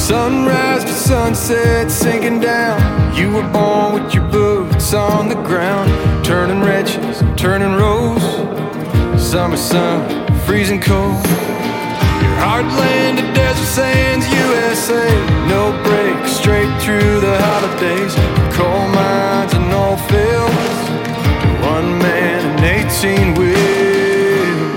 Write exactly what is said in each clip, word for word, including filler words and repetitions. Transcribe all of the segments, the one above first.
Sunrise to sunset, sinking down. You were born with your boots on the ground, turning wrenches, turning rows. Summer sun, freezing cold. Your heartland to desert sands, U S A. No break, straight through the holidays. Coal mines and oil fields, one man and eighteen wheels.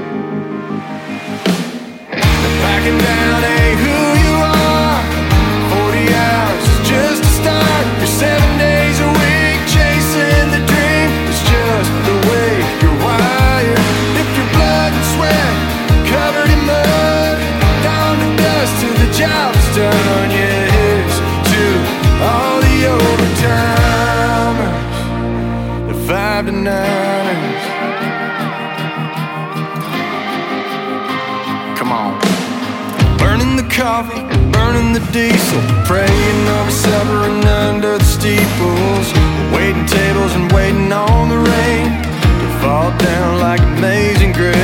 Packing down ain't who you are. Forty hours is just a start. You're seven days a week chasing the dream. It's just the way you're wired. If your blood and sweat covered in mud, down to dust till the job's done. Yeah, here's to all the overtimers, the five to niners. Come on. Burning the coffee, burning the diesel, praying over suffering under the steeples, waiting tables and waiting on the rain to fall down like amazing grace.